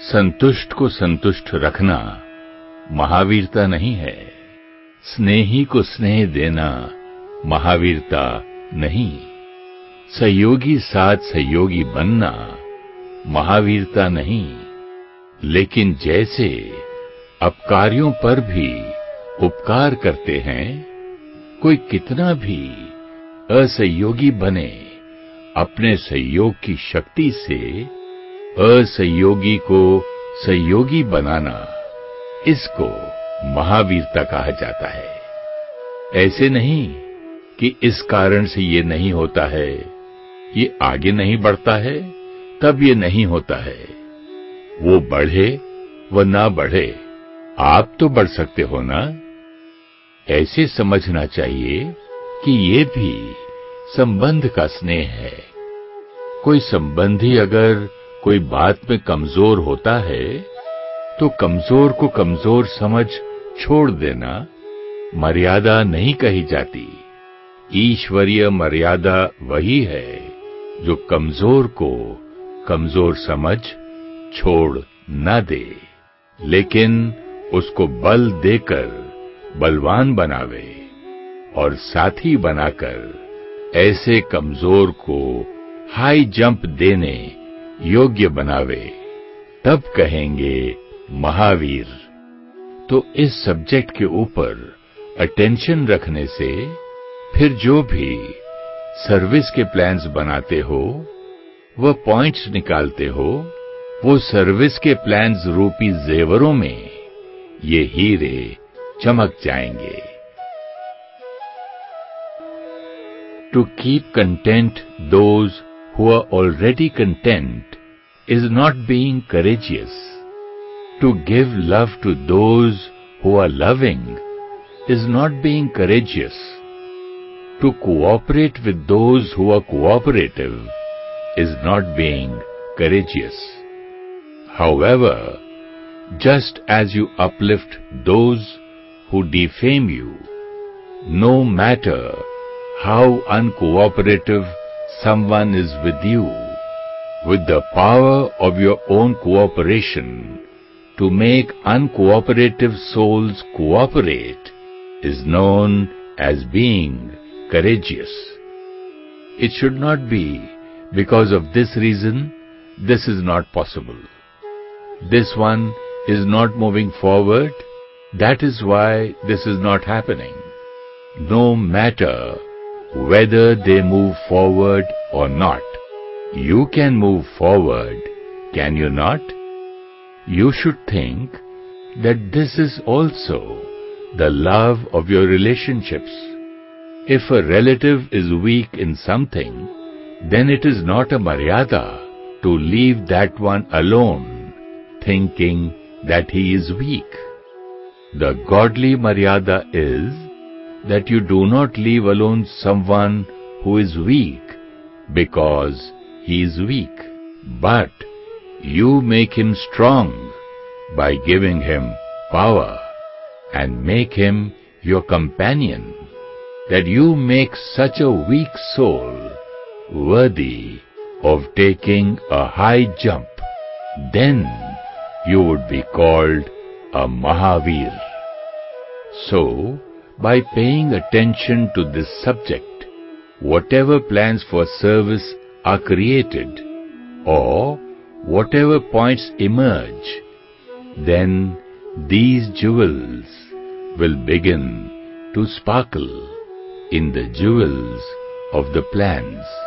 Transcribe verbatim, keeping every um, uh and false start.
संतुष्ट को संतुष्ट रखना महावीरता नहीं है। स्नेही को स्नेह देना महावीरता नहीं। सहयोगी साथ सहयोगी बनना महावीरता नहीं। लेकिन जैसे अपकारियों पर भी उपकार करते हैं, कोई कितना भी असहयोगी बने, अपने सहयोग की शक्ति से असहयोगी को सहयोगी बनाना, इसको महावीरता कहा जाता है। ऐसे नहीं कि इस कारण से ये नहीं होता है, ये आगे नहीं बढ़ता है, तब ये नहीं होता है। वो बढ़े व ना बढ़े, आप तो बढ़ सकते हो ना। ऐसे समझना चाहिए कि ये भी संबंध का स्नेह है। कोई संबंधी अगर कोई बात में कमजोर होता है, तो कमजोर को कमजोर समझ छोड़ देना मर्यादा नहीं कही जाती। ईश्वरीय मर्यादा वही है जो कमजोर को कमजोर समझ छोड़ न दे, लेकिन उसको बल देकर बलवान बनावे और साथी बनाकर ऐसे कमजोर को हाई जंप देने योग्य बनावे, तब कहेंगे महावीर। तो इस सब्जेक्ट के ऊपर अटेंशन रखने से फिर जो भी सर्विस के प्लान्स बनाते हो, वह पॉइंट्स निकालते हो, वो सर्विस के प्लान्स रूपी जेवरों में ये हीरे चमक जाएंगे। To keep content those who are already content is not being courageous. To give love to those who are loving is not being courageous. To cooperate with those who are cooperative is not being courageous. However, just as you uplift those who defame you, no matter how uncooperative someone is with you, with the power of your own cooperation to make uncooperative souls cooperate is known as being courageous. It should not be because of this reason this is not possible. This one is not moving forward, that is why this is not happening. No matter whether they move forward or not, you can move forward, can you not? You should think that this is also the love of your relationships. If a relative is weak in something, then it is not a maryada to leave that one alone, thinking that he is weak. The godly maryada is that you do not leave alone someone who is weak because he is weak, but you make him strong by giving him power and make him your companion, that you make such a weak soul worthy of taking a high jump. Then you would be called a Mahavir. So, by paying attention to this subject, whatever plans for service are created or whatever points emerge, then these jewels will begin to sparkle in the jewels of the plans.